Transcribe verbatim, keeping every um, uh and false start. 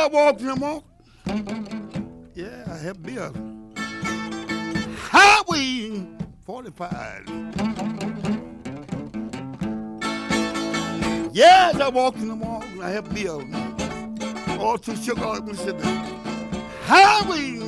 walked in the walk. Yeah, I have built Highway forty-five. Yes, I walked in the walk. I have built all through Chicago, Mississippi. Highway